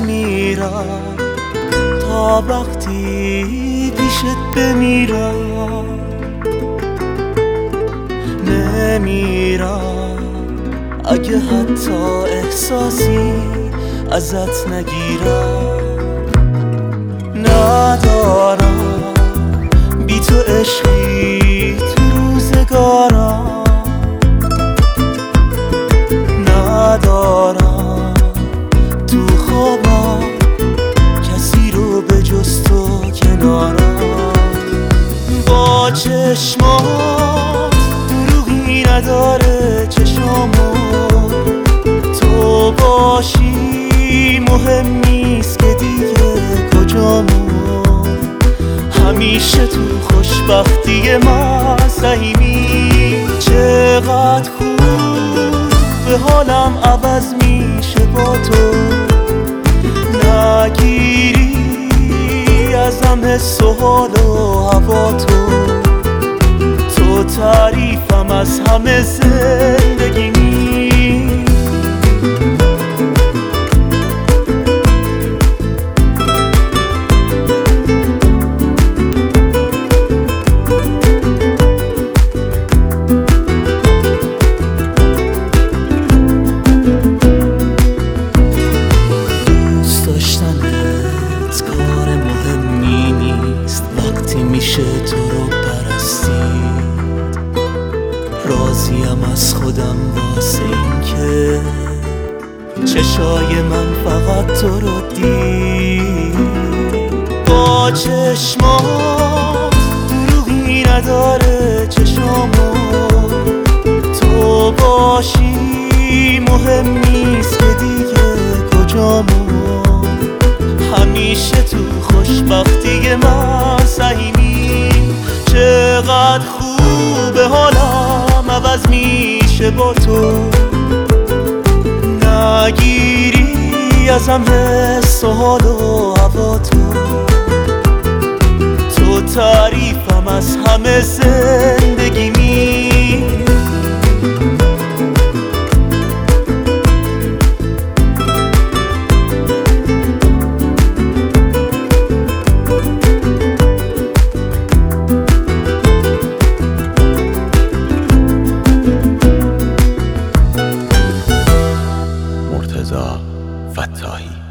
نمیرم تا وقتی پیشت بمیرم، نمیرم اگه حتی احساسی ازت نگیرم. ندارم بی تو عشقی تو روزگارم، ندارم تو خوابم کسی رو به جز تو کنارم. با چشمات دروغی نداره چشامو، تو باشی مهم نیست که دیگه کجامو. همیشه تو خوشبختی من سهیمی، چقدر خوب به حالم عوض میشه با تو. نگیری ازم حس و حال و هوا تو تعریفم از همه زندگیمی. میشه تو رو پرستید، راضیم از خودم واسه این که چشای من فقط تو رو دید. با چشمات دروغی نداره چشامو، تو باشی مهم نیست که دیگه کجامو. همیشه تو خوشبختی من سهیمی، چقدر خوبه حالم عوض میشه با تو. نگیری ازم حس و حال و هوا تو تعریفم از همه زندگیمی. مرتضی فتاحی.